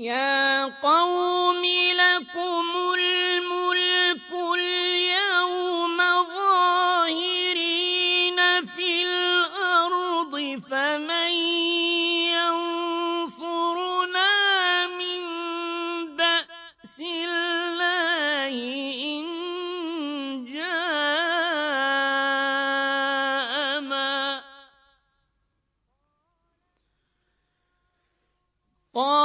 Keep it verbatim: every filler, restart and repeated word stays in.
يَا قَوْمِ لَكُمُ الْمُلْكُ الْيَوْمَ ظَاهِرِينَ فِي الْأَرْضِ فَمَن يَنصُرُنَا مِن بَأْسِ اللَّهِ إِن جَاءَنَا ۚ